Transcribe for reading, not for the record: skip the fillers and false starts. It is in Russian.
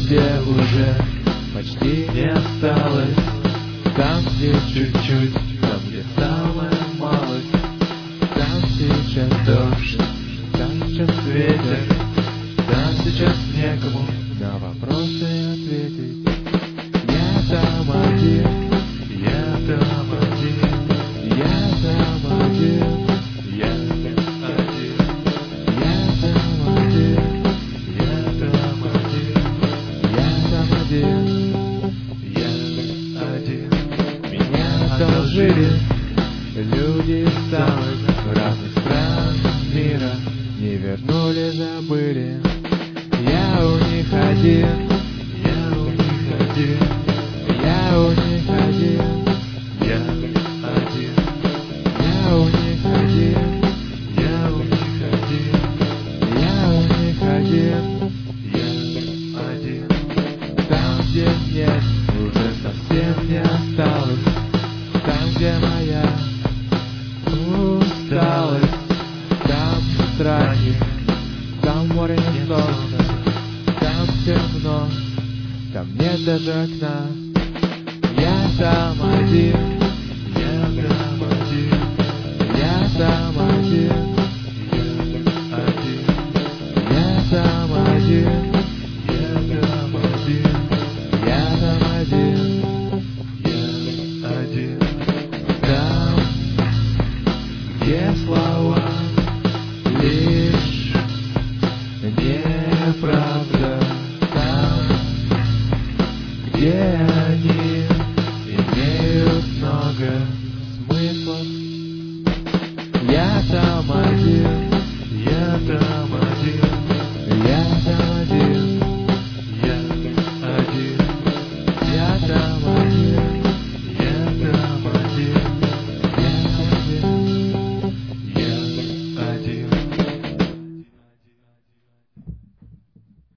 где уже почти не осталось, там, где чуть-чуть, там, где самая малость, там сейчас дождь, там сейчас ветер, там сейчас некому на вопросы ответить. Я там один, я там один, я там один, я там один, я там один, я там один, я один. Меня одолжили люди из самых разных стран мира, не вернули, забыли. Я у них один, я у них один, я у них один, я один, я у них один, я у них один, я у них один, я один. Там, где нет, уже совсем не осталось, там, где моя усталость, там страхи, там море не солнце, там темно, там нет даже окна. Я там один, я там один, я там один, я один, я там один, я там один, я там один, я один. Там, где слова лишь неправда.